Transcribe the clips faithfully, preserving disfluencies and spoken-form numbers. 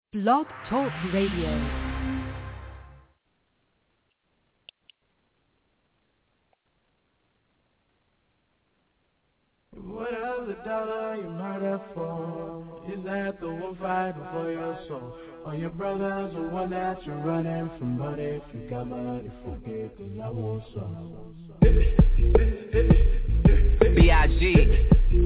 Blog Talk Radio. What else the dollar you murder for? Is that the one fighting for your soul? Or your brother's the one that you're running from? But if you got money, forget, cause I want some. B I G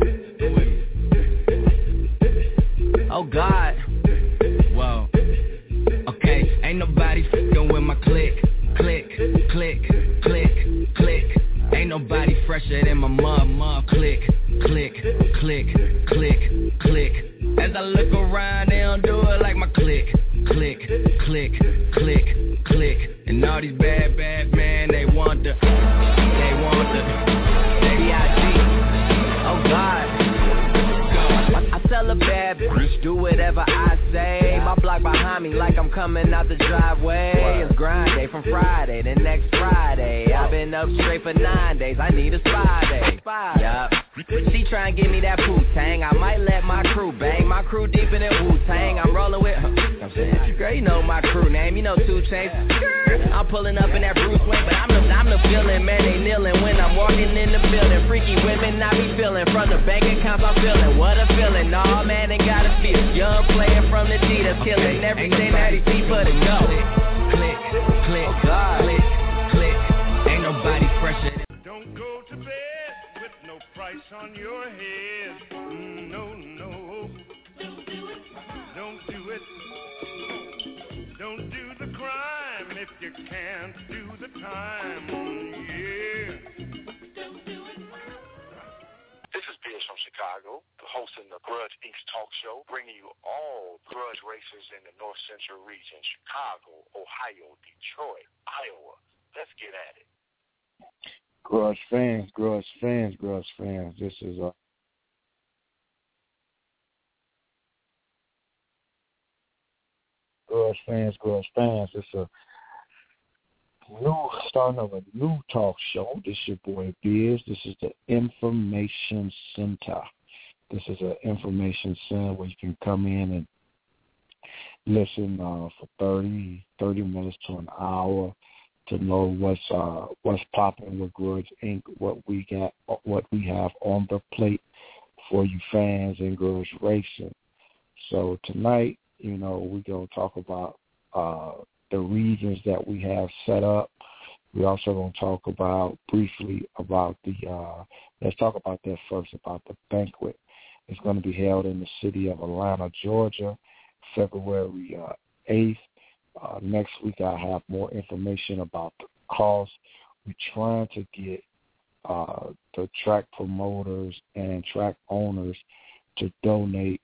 Oh God. Whoa. Okay, ain't nobody f***ing with my click. Click, click, click, click. Ain't nobody fresher than my mom, mom. Click, click, click, click, click. As I look around, they don't do it like my click. Click, click, click, click. And all these bad, bad men, they want the, they want the, B I G Oh God. I tell a bad bitch, do whatever I say. My block behind me like I'm coming out the driveway. It's grind day from Friday to next Friday. I've been up straight for nine days, I need a spy day. Yup. She try and give me that Wu-Tang, I might let my crew bang. My crew deep in that Wu-Tang, I'm rolling with her. I'm saying, girl, you know my crew name, you know two Chainz. I'm pulling up in that Bruce Wayne, but I'm the, I'm the feeling, man, they kneeling when I'm walking in the building. Freaky women I be feeling, from the bank accounts I'm feeling. What a feeling, nah, man, they gotta feel. Young player from the G that's killing everything that he see for the go. Click, click, click, click. Ain't nobody fresher. Don't go to bed with no price on your head. Mm, no, no. Don't do it. Don't do it. Don't do the crime if you can't do the time. Yeah. Don't do it. This is Pierce from Chicago, hosting the Grudge Incorporated talk show, bringing you all grudge races in the North Central region, Chicago, Ohio, Detroit, Iowa. Let's get at it. Grudge fans, grudge fans, grudge fans. This is a grudge fans, grudge fans. It's a new starting of a new talk show. This is your boy Biz. This is the Information Center. This is an information center where you can come in and listen uh, for thirty, thirty minutes to an hour to know what's uh, what's popping with Grudge Incorporated, what we got, what we have on the plate for you fans in Grudge Racing. So tonight, you know, we're gonna talk about uh, the regions that we have set up. We're also going to talk about briefly about the, uh, let's talk about that first, about the banquet. It's going to be held in the city of Atlanta, Georgia, February uh, eighth. Uh, next week I'll have more information about the cost. We're trying to get uh, the track promoters and track owners to donate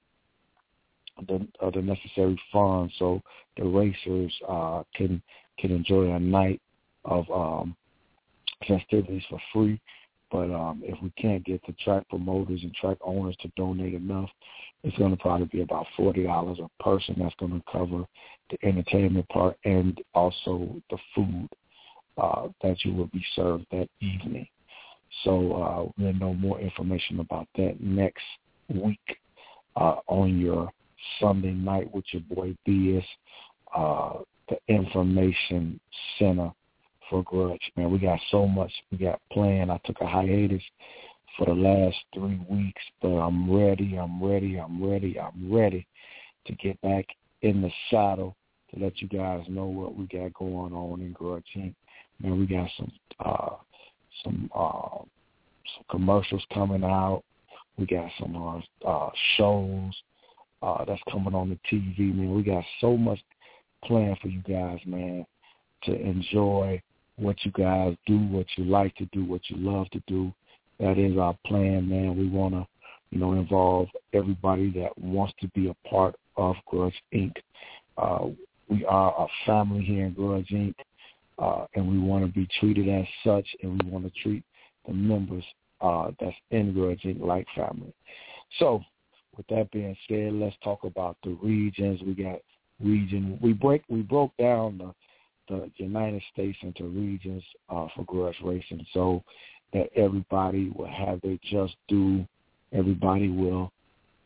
the, uh, the necessary funds so the racers uh, can can enjoy a night of um, festivities for free. But um, if we can't get the track promoters and track owners to donate enough, it's going to probably be about forty dollars a person. That's going to cover the entertainment part and also the food uh, that you will be served that evening. So uh, we'll know more information about that next week uh, on your Sunday night with your boy Biz, uh, the Information Center for Grudge. Man, we got so much we got planned. I took a hiatus for the last three weeks, but I'm ready, I'm ready, I'm ready, I'm ready to get back in the saddle to let you guys know what we got going on in Grudge Incorporated. Man, we got some uh, some uh, some commercials coming out. We got some uh, uh, shows uh, that's coming on the T V. Man, we got so much planned for you guys, man, to enjoy what you guys do, what you like to do, what you love to do. That is our plan, man. We want to, you know, involve everybody that wants to be a part of Grudge Incorporated. Uh, we are a family here in Grudge Incorporated, uh, and we want to be treated as such, and we want to treat the members uh, that's in Grudge Incorporated like family. So, with that being said, let's talk about the regions. We got region. We break. We broke down the the United States into regions uh, for Grudge Racing, so that everybody will have their just due. Everybody will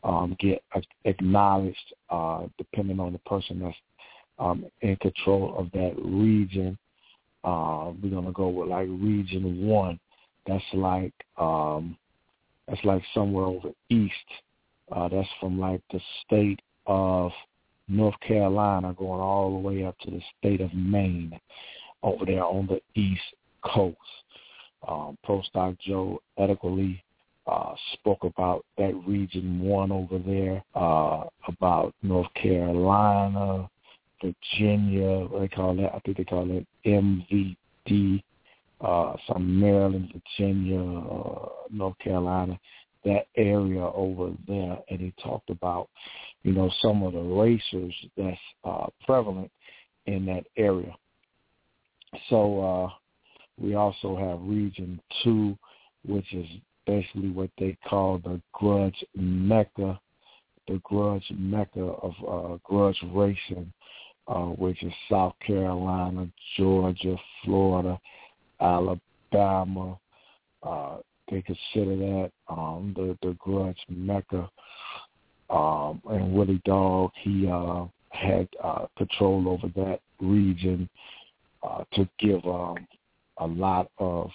um, get acknowledged uh, depending on the person that's um, in control of that region. Uh, we're going to go with like region one. That's like um, that's like somewhere over east. Uh, that's from like the state of North Carolina going all the way up to the state of Maine over there on the east coast. Um, Pro-Stock Joe adequately uh, spoke about that region one over there, uh, about North Carolina, Virginia, what they call that? I think they call it M V D, uh, some Maryland, Virginia, uh, North Carolina, that area over there. And he talked about, you know, some of the racers that's uh, prevalent in that area. So uh, we also have Region two, which is basically what they call the grudge mecca, the grudge mecca of uh, grudge racing, uh, which is South Carolina, Georgia, Florida, Alabama. Uh, they consider that um, the, the grudge mecca. Um, and Willie Dog, he uh, had uh, control over that region uh, to give um, a lot of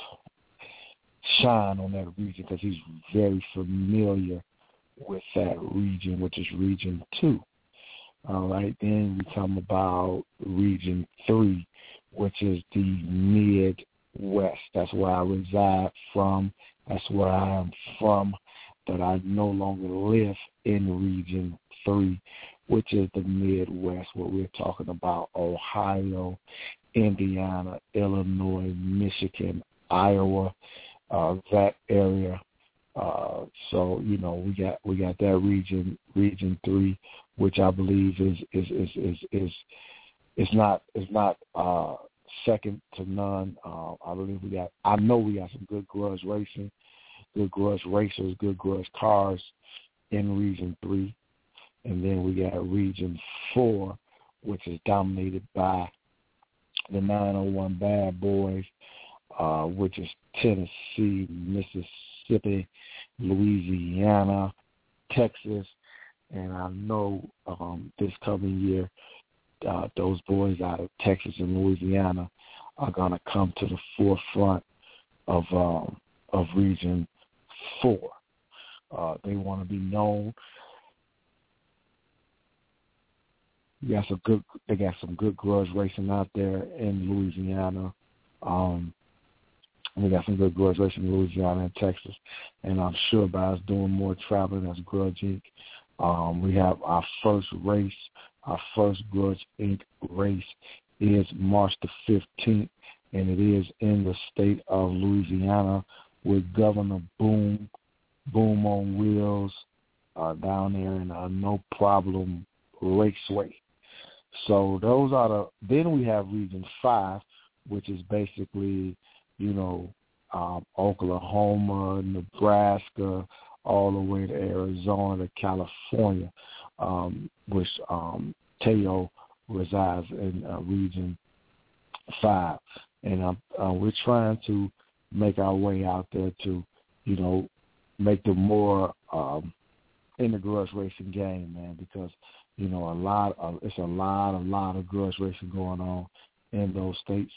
shine on that region because he's very familiar with that region, which is Region two. All right, then we come about Region three, which is the Midwest. That's where I reside from. That's where I am from, but I no longer live in Region three, which is the Midwest, where we're talking about Ohio, Indiana, Illinois, Michigan, Iowa, uh, that area. Uh, so you know we got we got that region, Region three, which I believe is is is is is, is not is not uh, second to none. Uh, I believe we got. I know we got some good grudge racing, good grudge racers, good grudge cars in Region three, and then we got Region four, which is dominated by the nine oh one Bad Boys, uh, which is Tennessee, Mississippi, Louisiana, Texas, and I know um, this coming year uh, those boys out of Texas and Louisiana are going to come to the forefront of um, of Region four. Uh, they want to be known. You got some good. They got some good grudge racing out there in Louisiana. Um, we got some good grudge racing in Louisiana and Texas, and I'm sure by us doing more traveling as Grudge Incorporated, um, we have our first race. Our first Grudge Incorporated race is March the fifteenth, and it is in the state of Louisiana with Governor Boom, Boom on Wheels, uh, down there in uh, No Problem Raceway. So those are the. Then we have Region Five, which is basically, you know, um, Oklahoma, Nebraska, all the way to Arizona, to California, um, which um, Teo resides in uh, Region Five, and uh, uh, we're trying to make our way out there to, you know, make them more um, in the grudge racing game, man, because you know a lot of it's a lot, a lot of grudge racing going on in those states,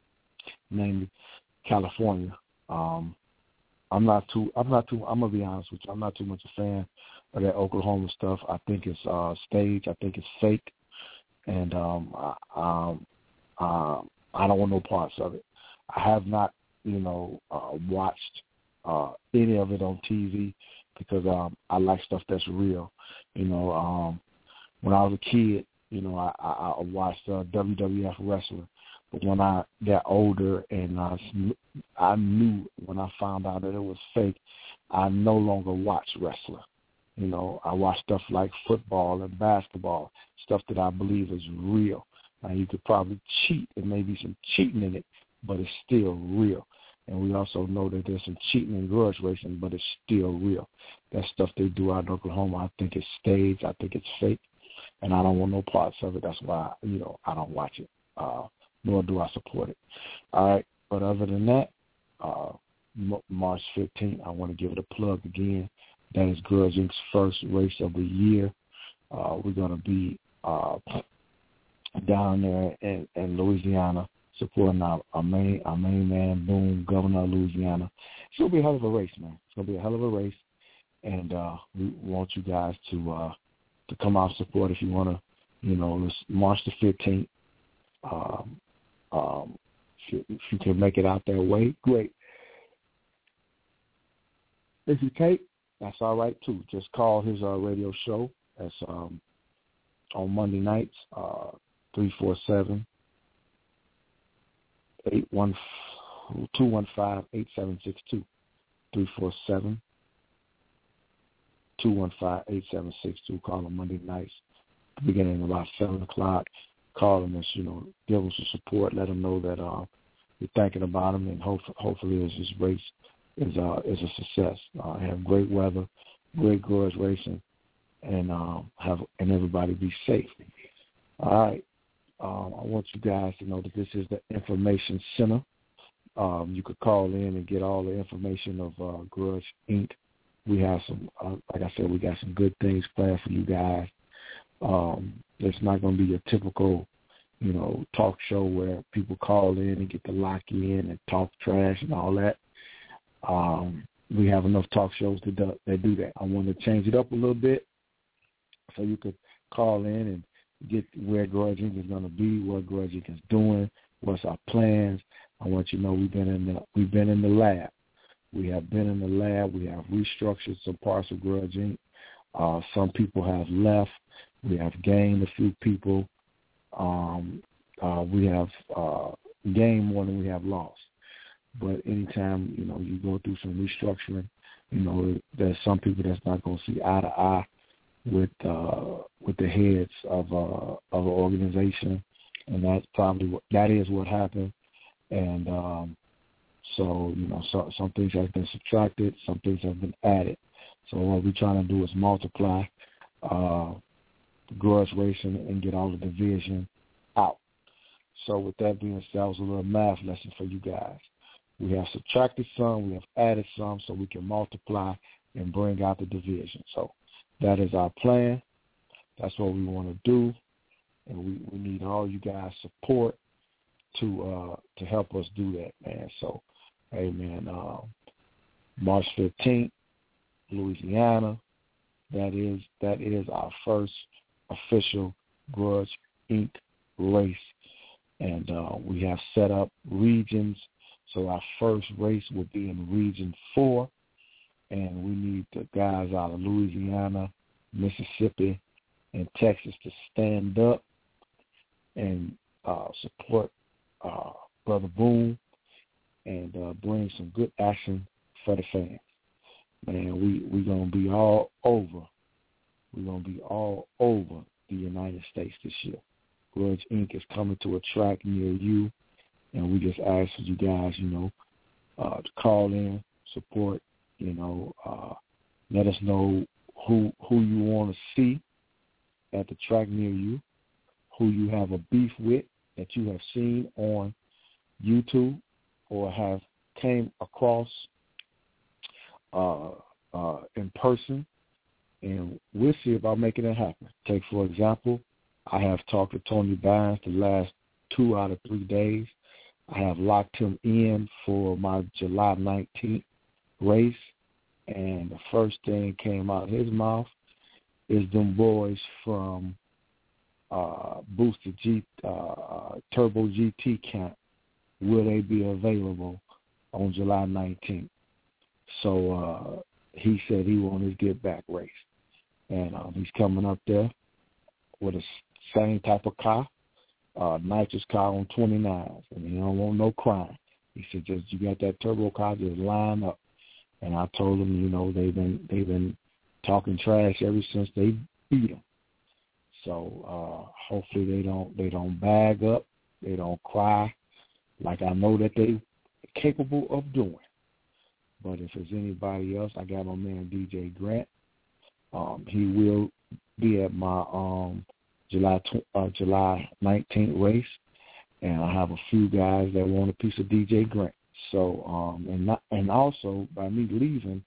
namely California. Um, I'm not too. I'm not too. I'm gonna be honest with you. I'm not too much a fan of that Oklahoma stuff. I think it's uh, staged. I think it's fake, and um, I, um, uh, I don't want no parts of it. I have not, you know, uh, watched uh, any of it on T V because um, I like stuff that's real. You know, um, when I was a kid, you know, I, I, I watched uh, W W F wrestling. But when I got older and I, I knew when I found out that it was fake, I no longer watch wrestling. You know, I watch stuff like football and basketball, stuff that I believe is real. Now, you could probably cheat and maybe some cheating in it, but it's still real. And we also know that there's some cheating in grudge racing, but it's still real. That stuff they do out in Oklahoma, I think it's staged. I think it's fake. And I don't want no parts of it. That's why, you know, I don't watch it. Uh, nor do I support it. All right, but other than that, uh, March fifteenth, I want to give it a plug again. That is Grudge Incorporated's first race of the year. Uh, we're going to be uh, down there in, in Louisiana supporting our, our main our main man, Boone, Governor of Louisiana. It's going to be a hell of a race, man. It's going to be a hell of a race, and uh, we want you guys to uh, to come out and support if you want to. You know, it's March the fifteenth. Um, um, if, you, if you can make it out that way, great. If you can't, that's all right too. Just call his uh, radio show. That's um, on Monday nights, uh, three four seven, eight one two one five eight seven six two, three four seven, two one five eight seven six two. Call on Monday nights, beginning about seven o'clock. Call them and, you know, give them some support. Let them know that uh, you're thinking about them, and hopefully, hopefully this race is uh, is a success. Uh, have great weather, great grudge racing, and um, have and everybody be safe. All right. Um, I want you guys to know that this is the Information Center. Um, you could call in and get all the information of uh, Grudge Incorporated. We have some, uh, like I said, we got some good things planned for you guys. Um, it's not going to be a typical, you know, talk show where people call in and get to lock in and talk trash and all that. Um, we have enough talk shows that do, that do that. I want to change it up a little bit so you could call in and get where Grudge Incorporated is going to be, what Grudge Incorporated is doing, what's our plans. I want you to know we've been in the we've been in the lab. We have been in the lab. We have restructured some parts of Grudge Incorporated. Uh, some people have left. We have gained a few people. Um, uh, we have uh, gained more than we have lost. But anytime, you know, you go through some restructuring, you know, there's some people that's not going to see eye to eye with uh, with the heads of uh, of an organization, and that's probably what that is what happened. And um, so, you know, so, some things have been subtracted, some things have been added. So what we're trying to do is multiply uh, grudge racing and get all the division out. So with that being said, that was a little math lesson for you guys. We have subtracted some, we have added some, so we can multiply and bring out the division. So that is our plan. That's what we want to do, and we, we need all you guys' support to uh, to help us do that, man. So, hey, man, uh, March fifteenth, Louisiana. That is that is our first official Grudge Incorporated race, and uh, we have set up regions. So our first race will be in Region Four, and we need the guys out of Louisiana, Mississippi, and Texas to stand up and uh, support uh, Brother Boone and uh, bring some good action for the fans. Man, we we gonna be all over. We're gonna be all over the United States this year. Grudge Incorporated is coming to a track near you, and we just ask you guys, you know, uh, to call in, support. You know, uh, let us know who who you want to see at the track near you, who you have a beef with that you have seen on YouTube or have came across uh, uh, in person, and we'll see about making it happen. Take, for example, I have talked to Tony Bynes the last two out of three days. I have locked him in for my July nineteenth race, and the first thing came out of his mouth is them boys from uh, Booster G, uh, Turbo G T Camp. Will they be available on July nineteenth? So uh, he said he wanted his get back race, and um, he's coming up there with the same type of car, uh, nitrous car on twenty-nines, and he don't want no crime. He said, just you got that turbo car, just line up. And I told him, you know, they've been they've been talking trash ever since they beat him. So uh, hopefully they don't they don't bag up, they don't cry, like I know that they're capable of doing. But if it's anybody else, I got my man D J Grant. Um, he will be at my um, July tw- uh, July nineteenth race, and I have a few guys that want a piece of D J Grant. So um, and not, and also by me leaving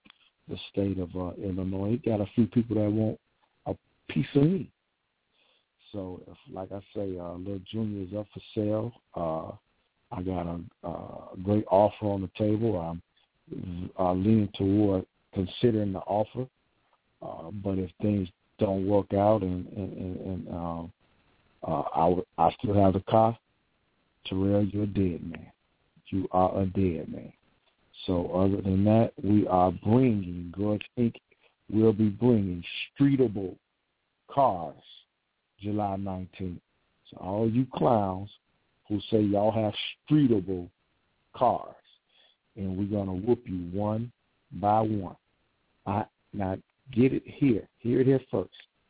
the state of uh, Illinois. He got a few people that want a piece of me. So, if, like I say, uh, Little Junior is up for sale. Uh, I got a, a great offer on the table. I'm uh, leaning toward considering the offer. Uh, but if things don't work out and, and, and, and um, uh, I, w- I still have the car, Terrell, you're a dead man. You are a dead man. So other than that, we are bringing, Grudge Incorporated will be bringing streetable cars July nineteenth. So all you clowns who say y'all have streetable cars, and we're going to whoop you one by one. I Now, get it here. Hear it here first.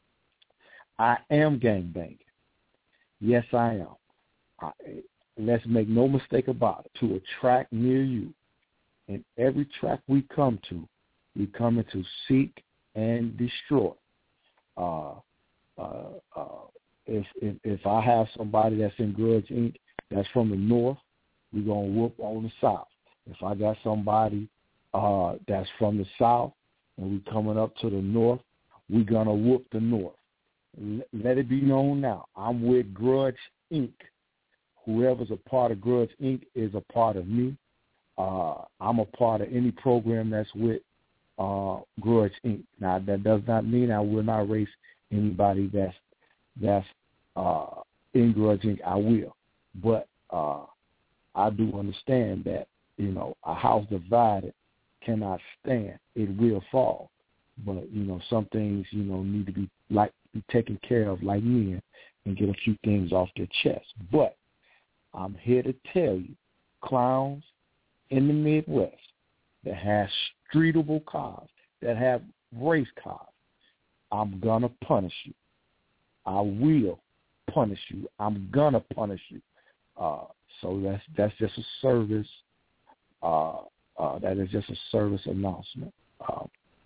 I am gangbanging. Yes, I am. I, let's make no mistake about it. To a track near you, and every track we come to, we come in to seek and destroy. Uh, uh, uh, if, if if I have somebody that's in Grudge Incorporated that's from the north, we're going to whoop on the south. If I got somebody uh, that's from the south and we coming up to the north, we're going to whoop the north. Let it be known now, I'm with Grudge Incorporated. Whoever's a part of Grudge Incorporated is a part of me. Uh, I'm a part of any program that's with uh, Grudge Incorporated. Now, that does not mean I will not race anybody that's that's uh, in Grudge Incorporated. I will. But uh, I do understand that, you know, a house divided cannot stand. It will fall. But, you know, some things, you know, need to be like be taken care of like men and get a few things off their chest. But I'm here to tell you, clowns in the Midwest that have streetable cars, that have race cars, I'm going to punish you. I will punish you. I'm going to punish you. Uh, so that's that's just a service. Uh, uh, that is just a service announcement. Uh,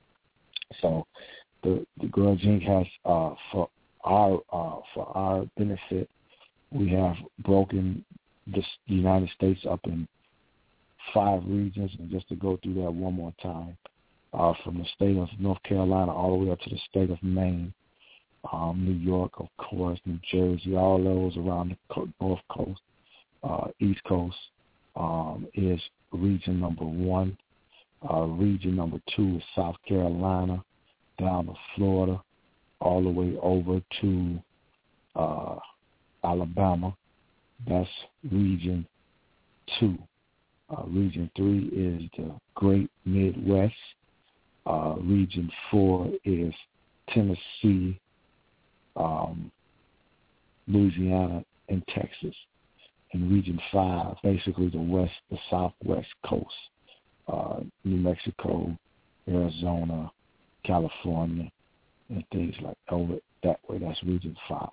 so the, the Grudge Incorporated has, uh, for our uh, for our benefit, we have broken the United States up in five regions. And just to go through that one more time, uh, from the state of North Carolina all the way up to the state of Maine, um, New York, of course, New Jersey, all those around the co- North Coast, uh, East Coast, um, is region number one. Uh, region number two is South Carolina, down to Florida, all the way over to uh, Alabama. That's region two. Uh, region three is the Great Midwest. Uh, region four is Tennessee, um, Louisiana, and Texas. And region five, basically the west, the southwest coast, uh, New Mexico, Arizona, California, and things like over that way. That's region five.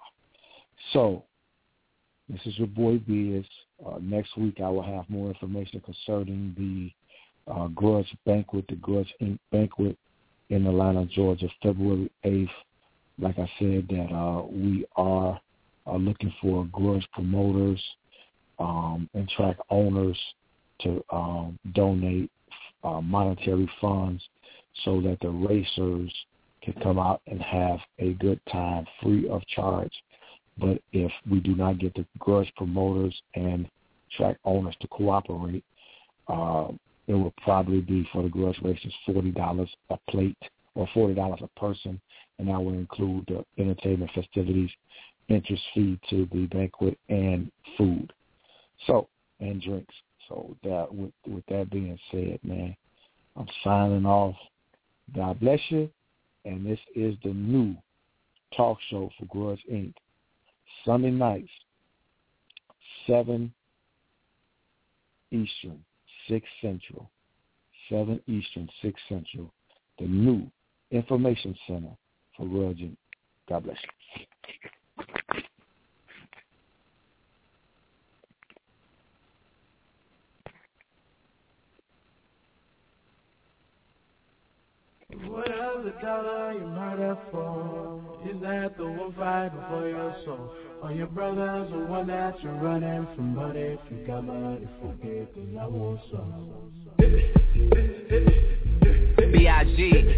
So this is your boy Biz. Uh, next week I will have more information concerning the uh, Grudge Banquet, the Grudge Incorporated Banquet in Atlanta, Georgia, February eighth. Like I said, that uh, we are uh, looking for grudge promoters um, and track owners to um, donate uh, monetary funds so that the racers can come out and have a good time free of charge. But if we do not get the grudge promoters and track owners to cooperate, uh, it will probably be for the grudge racers forty dollars a plate or forty dollars a person, and that will include the entertainment festivities, entrance fee to the banquet, and food, so and drinks. So that with, with that being said, man, I'm signing off. God bless you, and this is the new talk show for Grudge Incorporated. Sunday nights, seven Eastern, six Central, seven Eastern, six Central, the new information center for Grudge Incorporated. God bless you. What other dollar you murder for? Is that the one fighting for your soul? Or your brother's the one that you're running from? But if you got money, forget, 'cause I want some. B I G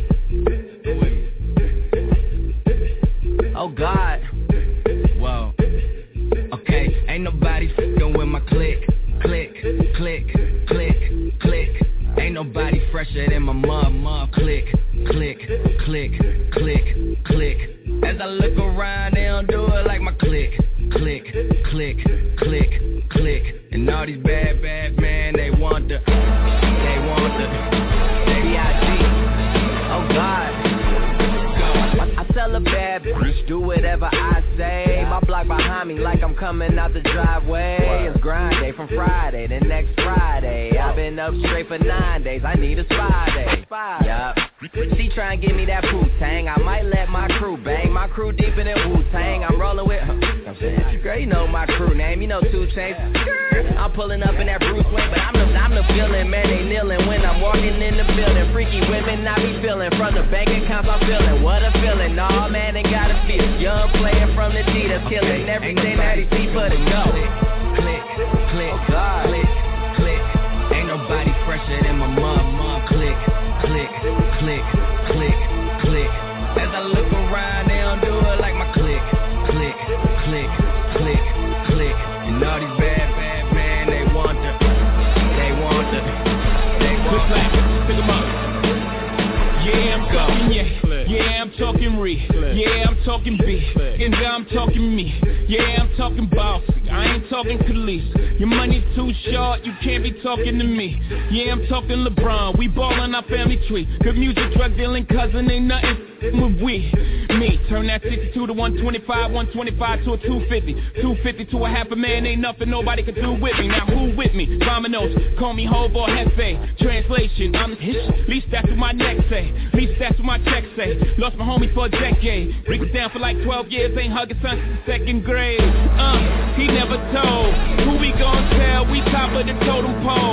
Oh God. Whoa. Okay, ain't nobody f***ing with my click. Click, click, click, click. Ain't nobody fresher than my mom, mom. Click, click, click, click, click. As I look around, they don't do it like my click. Click, click, click, click. And all these bad, bad men, they want the, they want the, B I G Oh God. I tell a bad bitch, do whatever I say. My block behind me like I'm coming out the driveway. It's grind day from Friday to next Friday. I've been up straight for nine days, I need a spy day. Yup. She try and give me that Wu-Tang. I might let my crew bang. My crew deep in that Wu-Tang. I'm rolling with, I'm saying, girl, you know my crew name. You know two Chainz. I'm pulling up in that Bruce Wayne, but I'm the, I'm the feeling, man. They kneeling when I'm walking in the building. Freaky women I be feeling. From the bank accounts I'm feeling. What a feeling. Nah, man, they gotta feel. Young player from the G that's killing everything that he see for the go. Click, click, oh God. Click, click. Ain't nobody fresher than my mom, mom. Click, click, click, click, click. As I look around, they don't do it like my click. Click, click, click, click. And all these bad, bad men, they want the, they want the, they want the. Pick 'em up. Yeah, I'm talking, yeah. Yeah, I'm talking re. Yeah, I'm talking B. And I'm talking me. Yeah, I'm talking bossy. I ain't talking Khalees. Your money too short, you can't be talking to me. Yeah, I'm talking LeBron. We ballin' our family tree. Good music, drug dealing, cousin, ain't nothing with we. Me, turn that sixty-two to one twenty-five, one twenty-five to a two fifty. two fifty to a half a man, ain't nothing nobody can do with me. Now who with me? Dominoes, call me Hov or Hefe. Translation, I'm the hish. Least that's what my neck say. Least that's what my check say. Lost my homie for a decade. Break it down for like twelve years, ain't hugging son since second grade. Uh, he never told. Who we gon' tell? We top of the totem pole.